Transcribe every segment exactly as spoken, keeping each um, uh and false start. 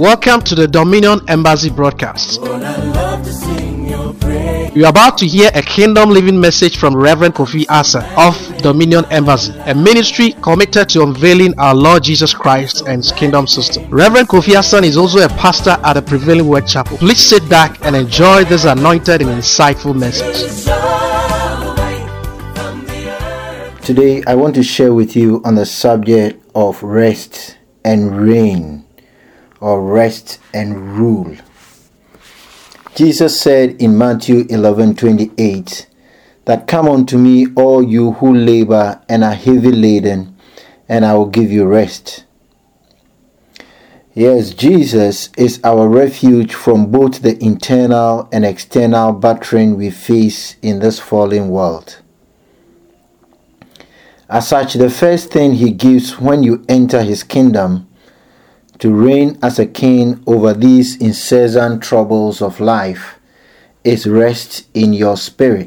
Welcome to the Dominion Embassy broadcast. You are about to hear a kingdom living message from Reverend Kofi Asa of Dominion Embassy, a ministry committed to unveiling our Lord Jesus Christ and His kingdom system. Reverend Kofi Asa is also a pastor at the Prevailing Word Chapel. Please sit back and enjoy this anointed and insightful message. Today I want to share with you on the subject of rest and reign, or rest and rule. Jesus said in Matthew eleven twenty-eight that, "Come unto me, all you who labor and are heavy laden, and I will give you rest." Yes, Jesus is our refuge from both the internal and external battering we face in this fallen world. As such, the first thing He gives when you enter His kingdom to reign as a king over these incessant troubles of life is rest in your spirit.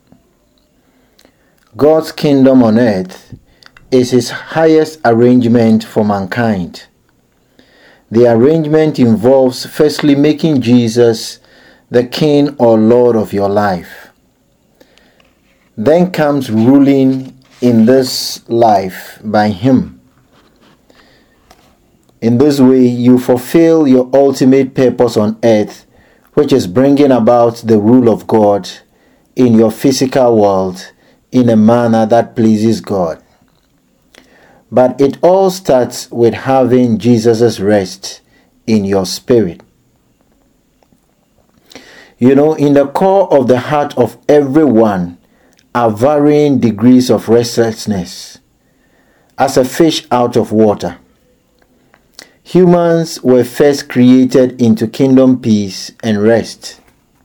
God's kingdom on earth is His highest arrangement for mankind. The arrangement involves firstly making Jesus the King or Lord of your life. Then comes ruling in this life by Him. In this way, you fulfill your ultimate purpose on earth, which is bringing about the rule of God in your physical world in a manner that pleases God. But it all starts with having Jesus' rest in your spirit. You know, in the core of the heart of everyone are varying degrees of restlessness, as a fish out of water. Humans were first created into kingdom peace and rest.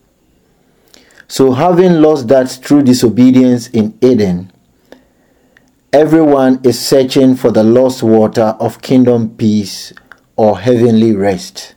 So having lost that through disobedience in Eden, everyone is searching for the lost water of kingdom peace or heavenly rest.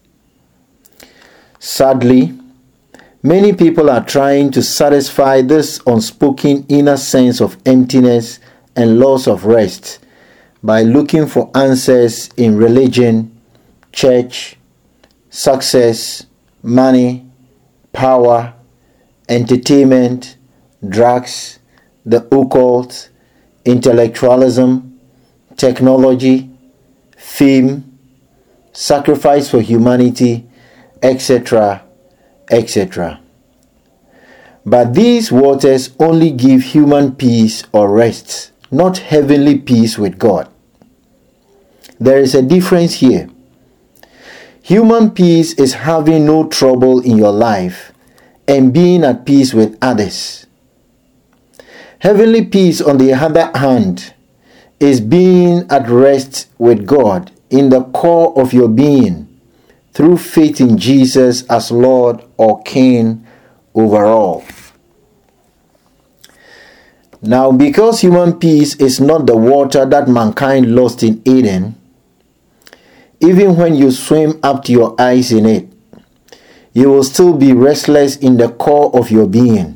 Sadly, many people are trying to satisfy this unspoken inner sense of emptiness and loss of rest by looking for answers in religion, church, success, money, power, entertainment, drugs, the occult, intellectualism, technology, fame, sacrifice for humanity, et cetera, et cetera. But these waters only give human peace or rest, not heavenly peace with God. There is a difference here. Human peace is having no trouble in your life and being at peace with others. Heavenly peace, on the other hand, is being at rest with God in the core of your being through faith in Jesus as Lord or King over all. Now, because human peace is not the water that mankind lost in Eden, even when you swim up to your eyes in it, you will still be restless in the core of your being.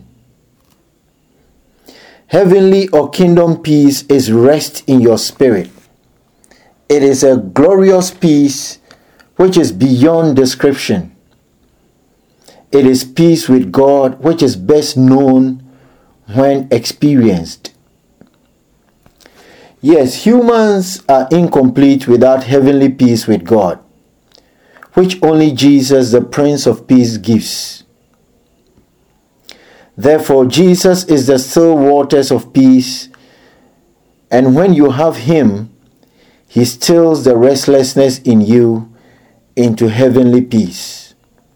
Heavenly or kingdom peace is rest in your spirit. It is a glorious peace which is beyond description. It is peace with God, which is best known when experienced. Yes, humans are incomplete without heavenly peace with God, which only Jesus, the Prince of Peace, gives. Therefore, Jesus is the still waters of peace, and when you have Him, He stills the restlessness in you into heavenly peace.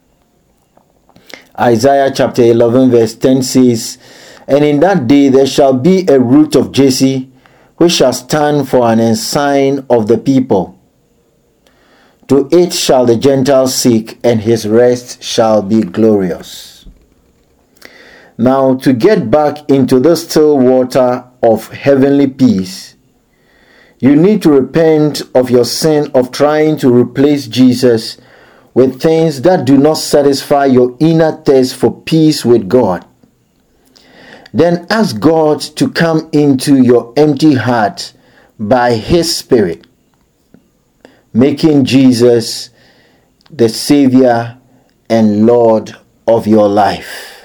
Isaiah chapter eleven verse ten says, "And in that day there shall be a root of Jesse, which shall stand for an ensign of the people. To it shall the Gentiles seek, and his rest shall be glorious." Now, to get back into the still water of heavenly peace, you need to repent of your sin of trying to replace Jesus with things that do not satisfy your inner thirst for peace with God. Then ask God to come into your empty heart by His Spirit, making Jesus the Savior and Lord of your life.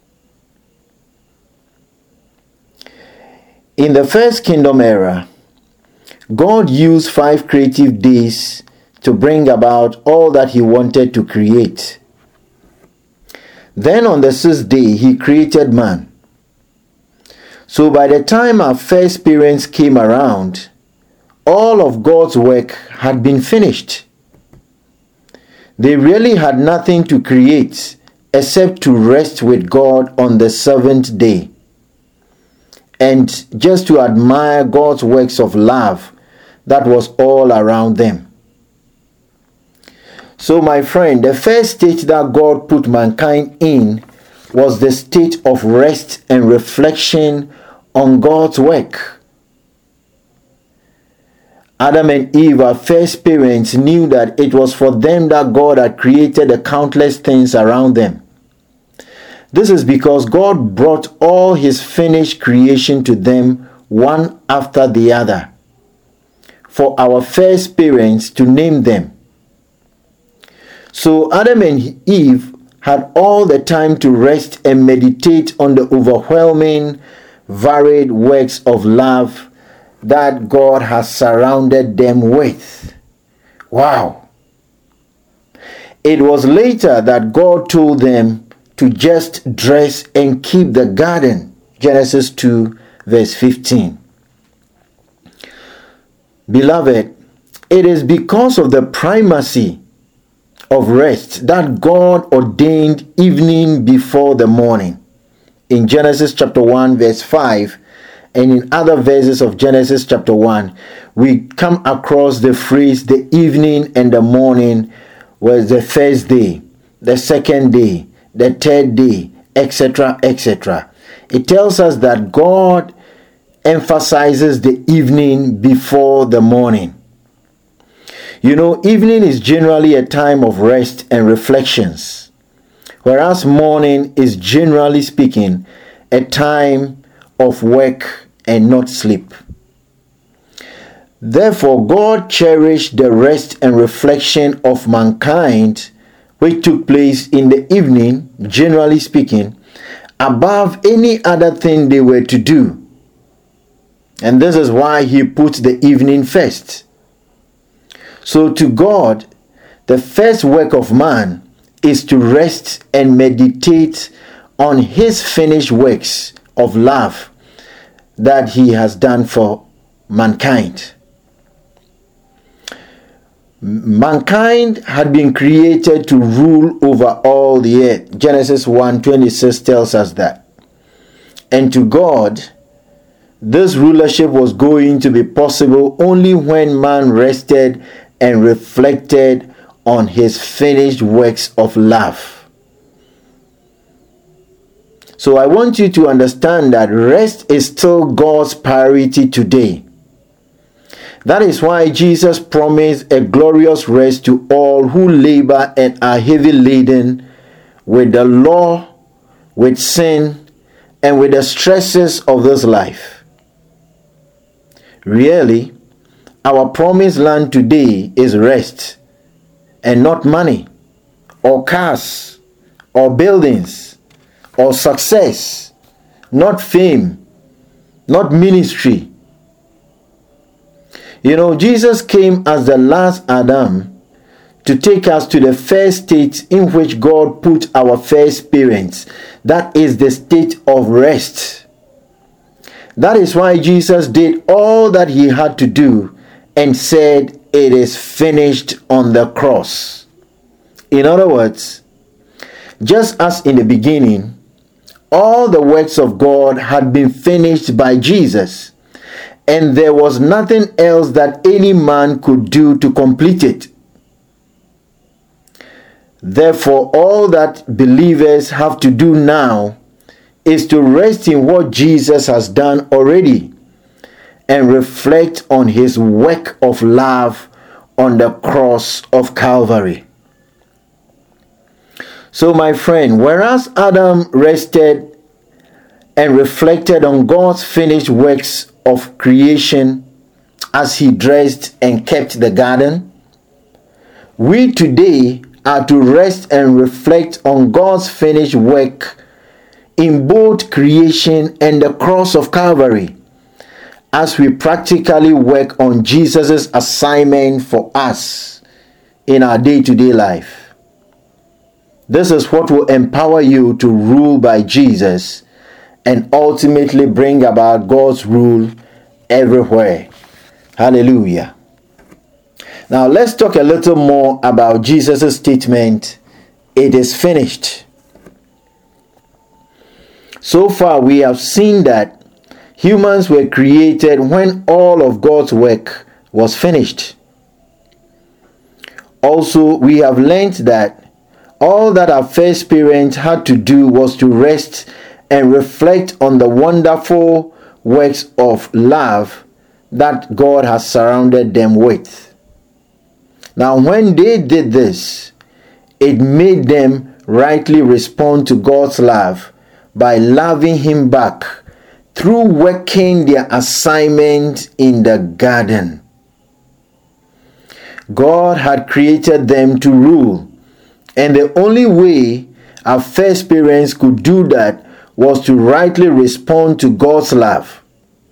In the first kingdom era, God used five creative days to bring about all that he wanted to create. Then on the sixth day, he created man. So by the time our first parents came around, all of God's work had been finished. They really had nothing to create except to rest with God on the seventh day and just to admire God's works of love that was all around them. So my friend, the first state that God put mankind in was the state of rest and reflection on God's work. Adam and Eve, our first parents, knew that it was for them that God had created the countless things around them. This is because God brought all his finished creation to them one after the other, for our first parents to name them. So Adam and Eve had all the time to rest and meditate on the overwhelming, varied works of love that God has surrounded them with. Wow. It was later that God told them to just dress and keep the garden. Genesis two verse fifteen. Beloved, it is because of the primacy of rest that God ordained evening before the morning. In Genesis chapter one verse five and in other verses of Genesis chapter one, we come across the phrase the evening and the morning was the first day, the second day, the third day, et cetera, et cetera. It tells us that God emphasizes the evening before the morning. You know, evening is generally a time of rest and reflections, whereas morning is, generally speaking, a time of work and not sleep. Therefore, God cherished the rest and reflection of mankind, which took place in the evening, generally speaking, above any other thing they were to do. And this is why he put the evening first. So to God, the first work of man is to rest and meditate on his finished works of love that he has done for mankind. Mankind had been created to rule over all the earth. Genesis one twenty-six tells us that. And to God, this rulership was going to be possible only when man rested and reflected on his finished works of love. So I want you to understand that rest is still God's priority today. That is why Jesus promised a glorious rest to all who labor and are heavy laden with the law, with sin, and with the stresses of this life. Really, our promised land today is rest, and not money, or cars, or buildings, or success, not fame, not ministry. You know, Jesus came as the last Adam to take us to the first state in which God put our first parents. That is the state of rest. That is why Jesus did all that he had to do and said, "It is finished" on the cross. In other words, just as in the beginning, all the works of God had been finished by Jesus, and there was nothing else that any man could do to complete it. Therefore, all that believers have to do now is to rest in what Jesus has done already and reflect on his work of love on the cross of Calvary. So my friend, whereas Adam rested and reflected on God's finished works of creation as he dressed and kept the garden, we today are to rest and reflect on God's finished work in both creation and the cross of Calvary, as we practically work on Jesus' assignment for us in our day-to-day life. This is what will empower you to rule by Jesus and ultimately bring about God's rule everywhere. Hallelujah. Now let's talk a little more about Jesus' statement, "It is finished." So far we have seen that humans were created when all of God's work was finished. Also, we have learned that all that our first parents had to do was to rest and reflect on the wonderful works of love that God has surrounded them with. Now, when they did this, it made them rightly respond to God's love by loving Him back through working their assignment in the garden. God had created them to rule, and the only way our first parents could do that was to rightly respond to God's love.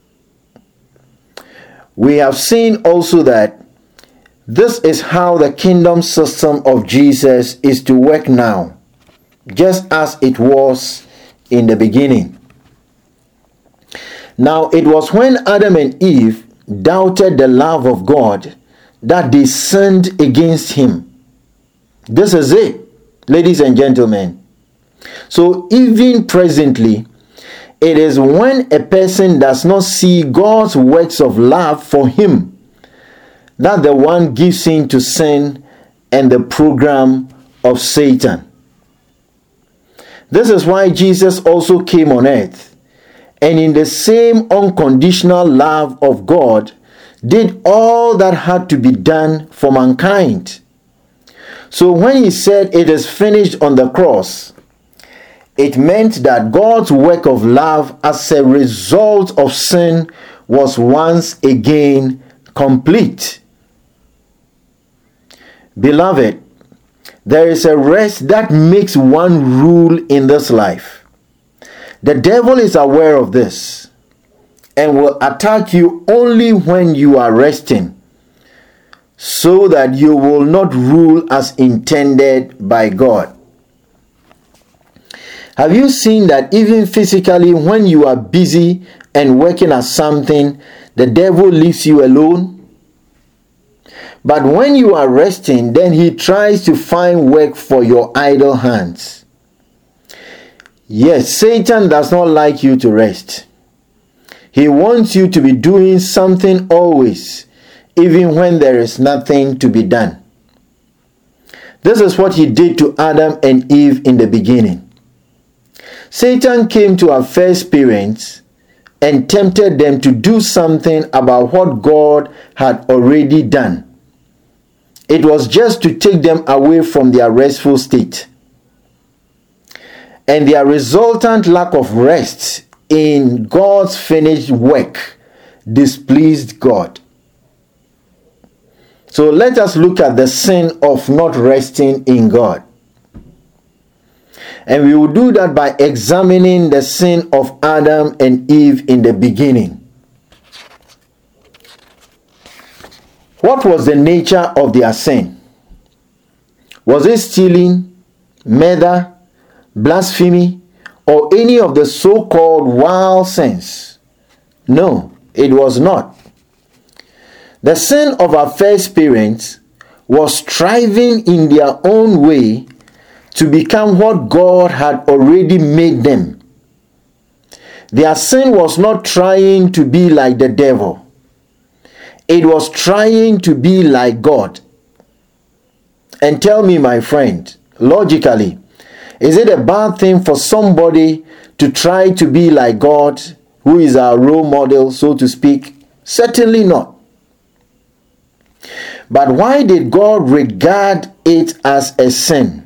We have seen also that this is how the kingdom system of Jesus is to work now, just as it was in the beginning. Now, it was when Adam and Eve doubted the love of God that they sinned against Him. This is it, ladies and gentlemen. So even presently, it is when a person does not see God's works of love for him that the one gives in to sin and the program of Satan. This is why Jesus also came on earth, and in the same unconditional love of God, did all that had to be done for mankind. So when He said it is finished on the cross, it meant that God's work of love as a result of sin was once again complete. Beloved, there is a rest that makes one rule in this life. The devil is aware of this and will attack you only when you are resting, so that you will not rule as intended by God. Have you seen that even physically, when you are busy and working at something, the devil leaves you alone? But when you are resting, then he tries to find work for your idle hands. Yes, Satan does not like you to rest. He wants you to be doing something always, even when there is nothing to be done. This is what he did to Adam and Eve in the beginning. Satan came to our first parents and tempted them to do something about what God had already done. It was just to take them away from their restful state. And their resultant lack of rest in God's finished work displeased God. So let us look at the sin of not resting in God. And we will do that by examining the sin of Adam and Eve in the beginning. What was the nature of their sin? Was it stealing, murder, blasphemy, or any of the so-called wild sins? No, it was not. The sin of our first parents was striving in their own way to become what God had already made them. Their sin was not trying to be like the devil. It was trying to be like God. And tell me, my friend, logically, is it a bad thing for somebody to try to be like God, who is our role model, so to speak? Certainly not. But why did God regard it as a sin?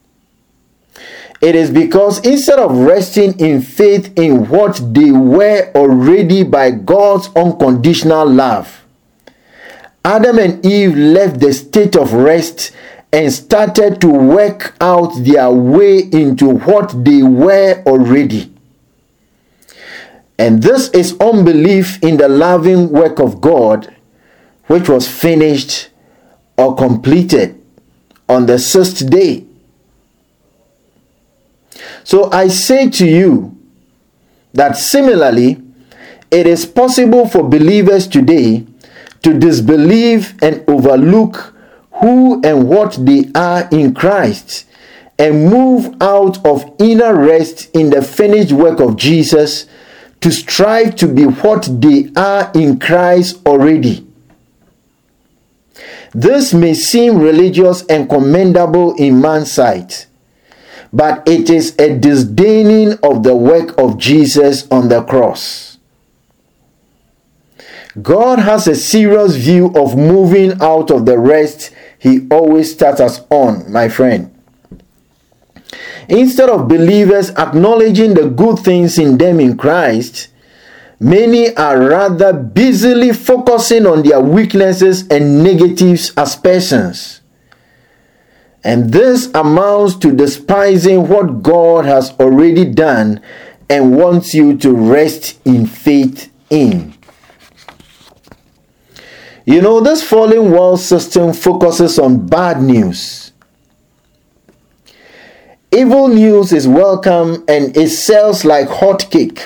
It is because instead of resting in faith in what they were already by God's unconditional love, Adam and Eve left the state of rest and started to work out their way into what they were already. And this is unbelief in the loving work of God, which was finished or completed on the sixth day. So I say to you that similarly, it is possible for believers today to disbelieve and overlook who and what they are in Christ and move out of inner rest in the finished work of Jesus to strive to be what they are in Christ already. This may seem religious and commendable in man's sight, but it is a disdaining of the work of Jesus on the cross. God has a serious view of moving out of the rest He always starts us on, my friend. Instead of believers acknowledging the good things in them in Christ, many are rather busily focusing on their weaknesses and negatives as persons. And this amounts to despising what God has already done and wants you to rest in faith in. You know, this fallen world system focuses on bad news. Evil news is welcome and it sells like hotcake.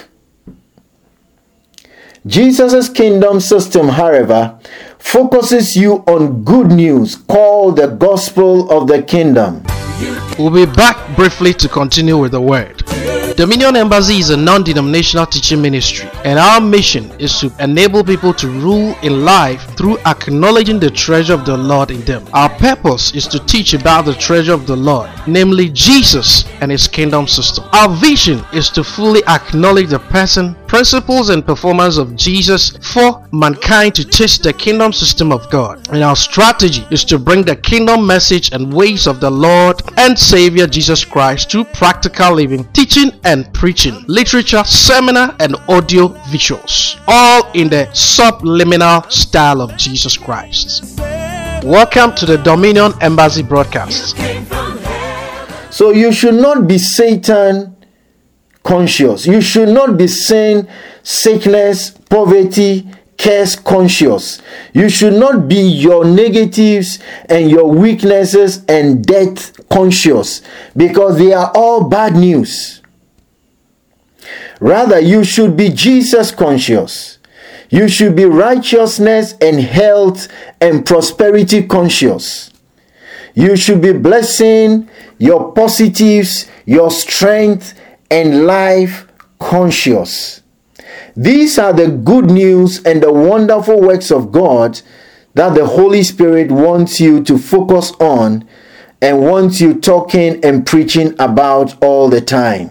Jesus' kingdom system, however, focuses you on good news called the gospel of the kingdom. We'll be back briefly to continue with the word. Dominion Embassy is a non-denominational teaching ministry, and our mission is to enable people to rule in life through acknowledging the treasure of the Lord in them. Our purpose is to teach about the treasure of the Lord, namely Jesus and His kingdom system. Our vision is to fully acknowledge the person, principles, and performance of Jesus for mankind to taste the kingdom system of God. And our strategy is to bring the kingdom message and ways of the Lord and Savior Jesus Christ to practical living, teaching and preaching, literature, seminar, and audio visuals, all in the subliminal style of Jesus Christ. Welcome to the Dominion Embassy broadcast. So you should not be Satan conscious. You should not be sin, sickness, poverty, curse conscious. You should not be your negatives and your weaknesses and death conscious, because they are all bad news. Rather, you should be Jesus conscious. You should be righteousness and health and prosperity conscious. You should be blessing, your positives, your strength and life conscious. These are the good news and the wonderful works of God that the Holy Spirit wants you to focus on and wants you talking and preaching about all the time.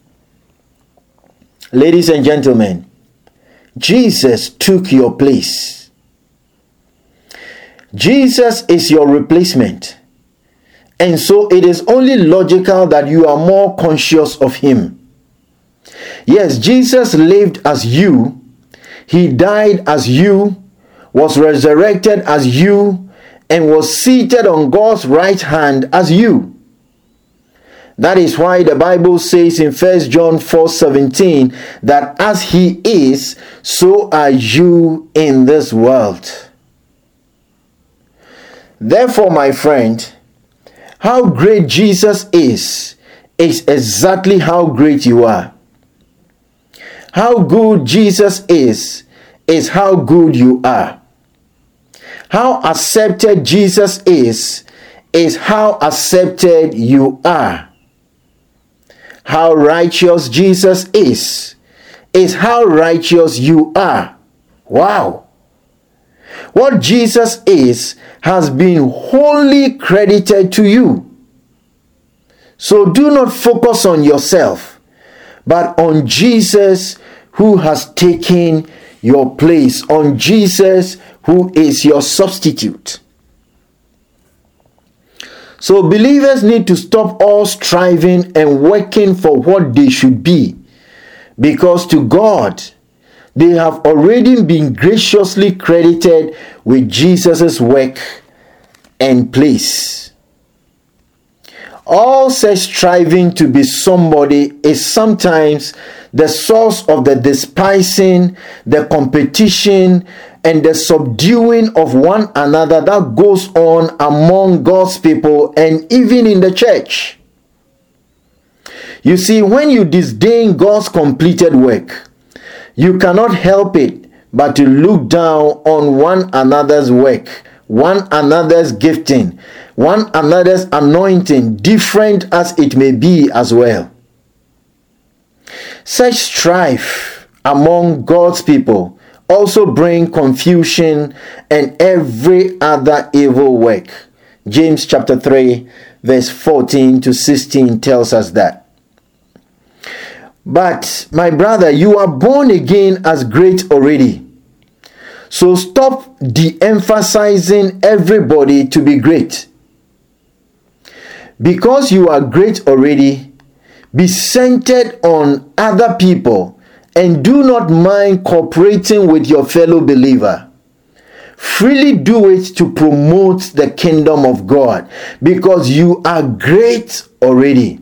Ladies and gentlemen, Jesus took your place. Jesus is your replacement. And so it is only logical that you are more conscious of Him. Yes, Jesus lived as you. He died as you, was resurrected as you, and was seated on God's right hand as you. That is why the Bible says in First John four seventeen that as He is, so are you in this world. Therefore, my friend, how great Jesus is, is exactly how great you are. How good Jesus is, is how good you are. How accepted Jesus is, is how accepted you are. How righteous Jesus is, is how righteous you are. Wow. What Jesus is has been wholly credited to you. So do not focus on yourself, but on Jesus who has taken your place, on Jesus who is your substitute. So believers need to stop all striving and working for what they should be, because to God, they have already been graciously credited with Jesus' work and place. All such striving to be somebody is sometimes the source of the despising, the competition, and the subduing of one another that goes on among God's people and even in the church. You see, when you disdain God's completed work, you cannot help it but to look down on one another's work, one another's gifting, one another's anointing, different as it may be as well. Such strife among God's people also bring confusion and every other evil work. James chapter three verse fourteen to sixteen tells us that. But my brother, you are born again as great already. So stop de-emphasizing everybody to be great. Because you are great already, be centered on other people and do not mind cooperating with your fellow believer. Freely do it to promote the kingdom of God because you are great already.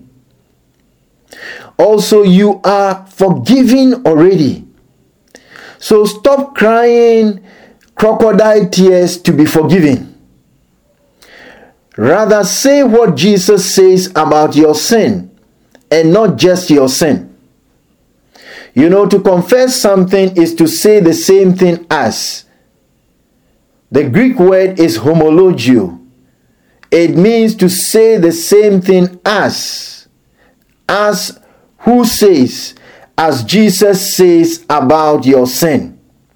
Also, you are forgiven already. So stop crying crocodile tears to be forgiven. Rather, say what Jesus says about your sin and not just your sin. You know, to confess something is to say the same thing as. The Greek word is homologio. It means to say the same thing as. As who says, as Jesus says about your sin.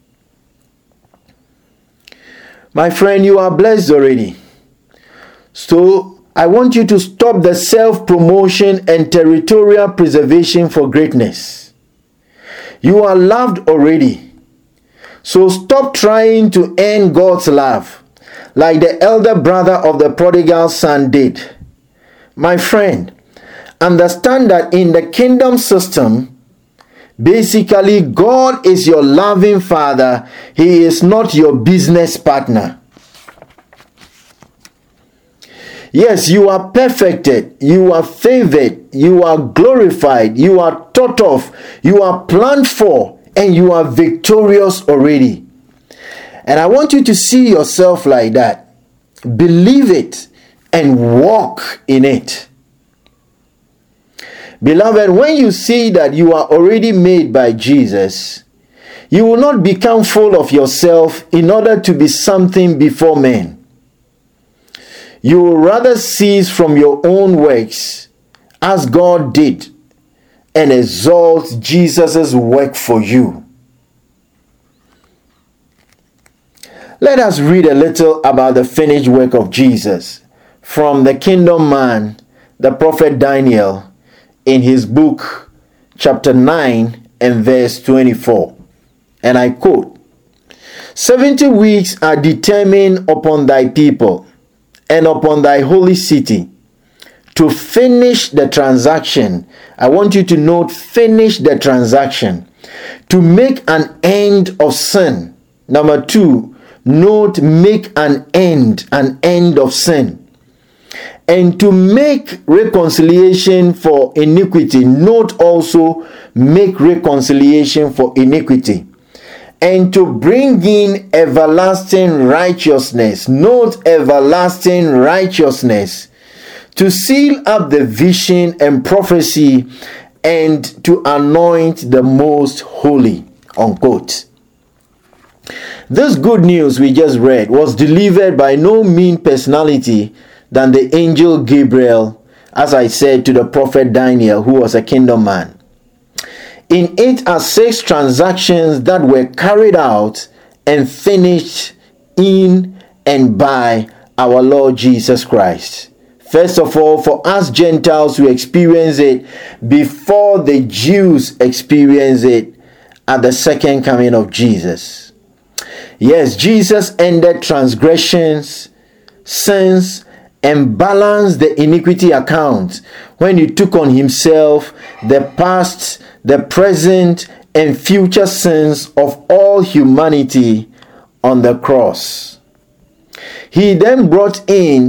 My friend, you are blessed already. So, I want you to stop the self-promotion and territorial preservation for greatness. You are loved already. So stop trying to earn God's love, like the elder brother of the prodigal son did. My friend, understand that in the kingdom system, basically God is your loving father. He is not your business partner. Yes, you are perfected, you are favored, you are glorified, you are thought of, you are planned for, and you are victorious already. And I want you to see yourself like that. Believe it and walk in it. Beloved, when you see that you are already made by Jesus, you will not become full of yourself in order to be something before men. You will rather cease from your own works as God did and exalt Jesus' work for you. Let us read a little about the finished work of Jesus from the kingdom man, the prophet Daniel, in his book, chapter nine and verse twenty-four. And I quote, seventy weeks are determined upon thy people and upon thy holy city to finish the transaction. I want you to note, finish the transaction. To make an end of sin. Number two, note, make an end, an end of sin. And to make reconciliation for iniquity. Note also, make reconciliation for iniquity. And to bring in everlasting righteousness. Note, everlasting righteousness. To seal up the vision and prophecy and to anoint the most holy. Unquote. This good news we just read was delivered by no mean personality than the angel Gabriel, as I said, to the prophet Daniel, who was a kingdom man. In it are six transactions that were carried out and finished in and by our Lord Jesus Christ. First of all, for us Gentiles to experience it before the Jews experience it at the second coming of Jesus. Yes, Jesus ended transgressions, sins, and balanced the iniquity account when he took on himself the past, the present, and future sins of all humanity on the cross. He then brought in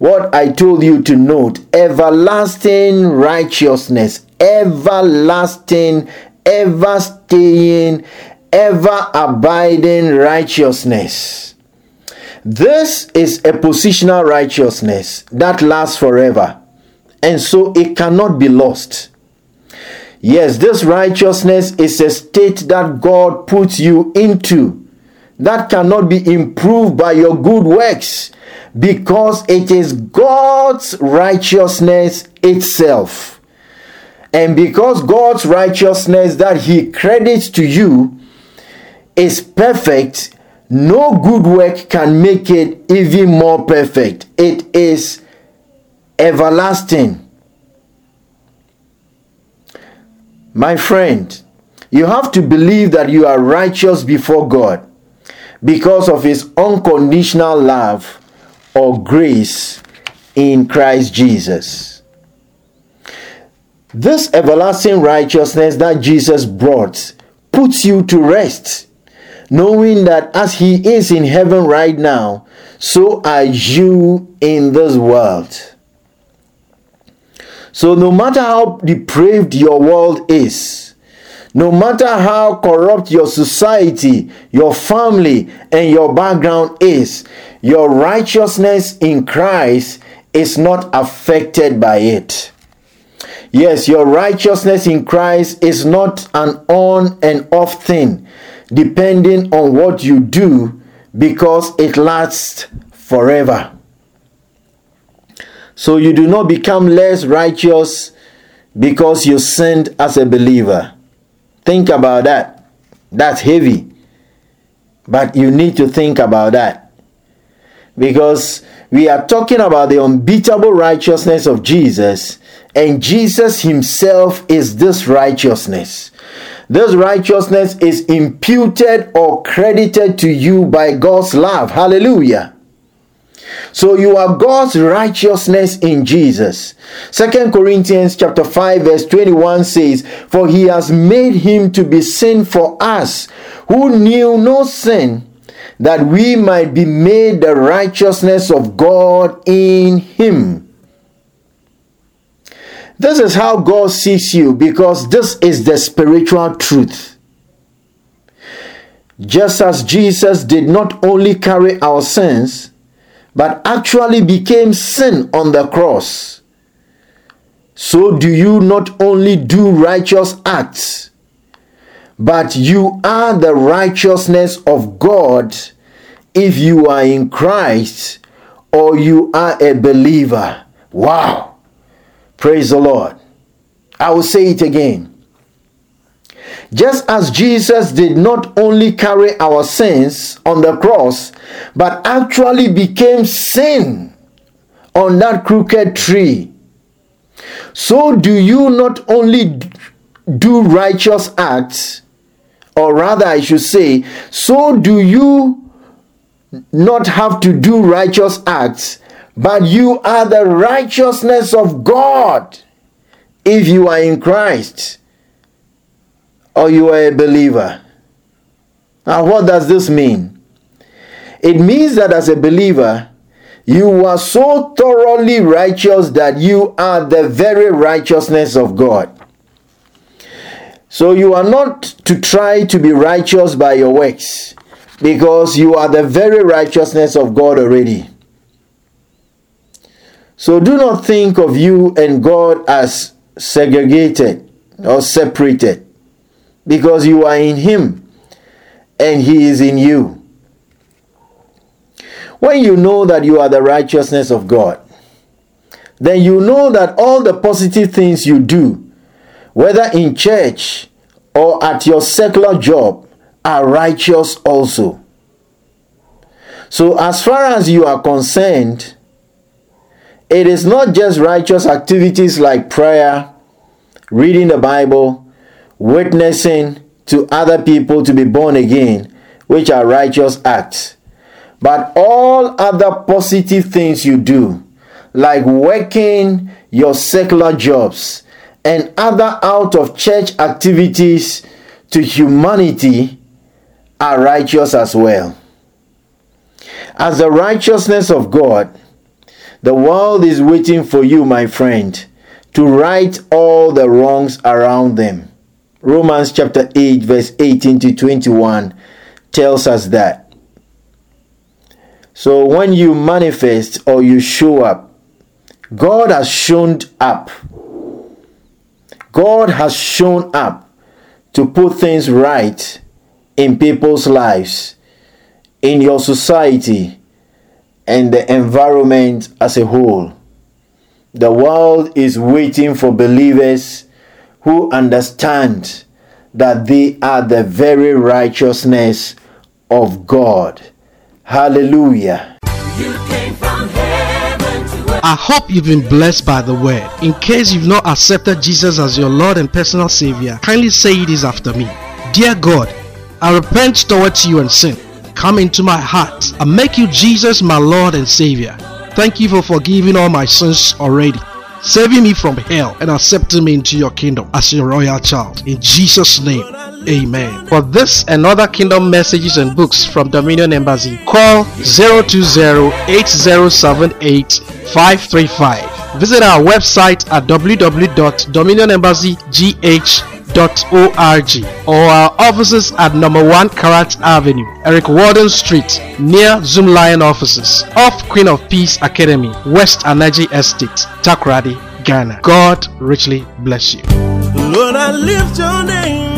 what I told you to note. Everlasting righteousness. Everlasting, ever staying, ever abiding righteousness. This is a positional righteousness that lasts forever, and so it cannot be lost. Yes, this righteousness is a state that God puts you into that cannot be improved by your good works, because it is God's righteousness itself. And because God's righteousness that He credits to you is perfect, no good work can make it even more perfect. It is everlasting. My friend, you have to believe that you are righteous before God because of His unconditional love or grace in Christ Jesus. This everlasting righteousness that Jesus brought puts you to rest, knowing that as He is in heaven right now, so are you in this world. So no matter how depraved your world is, no matter how corrupt your society, your family, and your background is, your righteousness in Christ is not affected by it. Yes, your righteousness in Christ is not an on and off thing, depending on what you do, because it lasts forever. So you do not become less righteous because you sinned as a believer. Think about that. That's heavy. But you need to think about that. Because we are talking about the unbeatable righteousness of Jesus, and Jesus Himself is this righteousness. This righteousness is imputed or credited to you by God's love. Hallelujah. So you are God's righteousness in Jesus. Second Corinthians chapter five verse twenty-one says, "For He has made Him to be sin for us, who knew no sin, that we might be made the righteousness of God in Him." This is how God sees you, because this is the spiritual truth. Just as Jesus did not only carry our sins, but actually became sin on the cross, so do you not only do righteous acts, but you are the righteousness of God if you are in Christ or you are a believer. Wow! Praise the Lord. I will say it again. Just as Jesus did not only carry our sins on the cross, but actually became sin on that crooked tree, so do you not only do righteous acts, or rather I should say, so do you not have to do righteous acts, but you are the righteousness of God if you are in Christ or you are a believer. Now, what does this mean? It means that as a believer, you are so thoroughly righteous that you are the very righteousness of God. So you are not to try to be righteous by your works, because you are the very righteousness of God already. So do not think of you and God as segregated or separated, because you are in Him and He is in you. When you know that you are the righteousness of God, then you know that all the positive things you do, whether in church or at your secular job, are righteous also. So as far as you are concerned, it is not just righteous activities like prayer, reading the Bible, witnessing to other people to be born again, which are righteous acts, but all other positive things you do, like working your secular jobs and other out of church activities to humanity, are righteous as well. As the righteousness of God, The world is waiting for you, my friend, to right all the wrongs around them. Romans chapter eight verse eighteen to twenty-one tells us that. So when you manifest or you show up, God has shown up. God has shown up to put things right in people's lives, in your society, and the environment as a whole. The world is waiting for believers who understand that they are the very righteousness of God. Hallelujah. You came from heaven to earth. I hope you've been blessed by the word. In case you've not accepted Jesus as your Lord and personal Savior, kindly say this after me. Dear God, I repent towards you and sin. Come into my heart and make you Jesus my Lord and Savior. Thank you for forgiving all my sins already, saving me from hell and accepting me into your kingdom as your royal child. In Jesus' name, amen. For this and other kingdom messages and books from Dominion Embassy, call zero two zero, eight zero seven eight, five three five. Visit our website at w w w dot dominion embassy g h dot org or our offices at number one Karat Avenue, Eric Warden Street, near Zoom Lion offices, off Queen of Peace Academy, West Anaji Estate, Takoradi, Ghana. God richly bless you. Lord, I lift your name.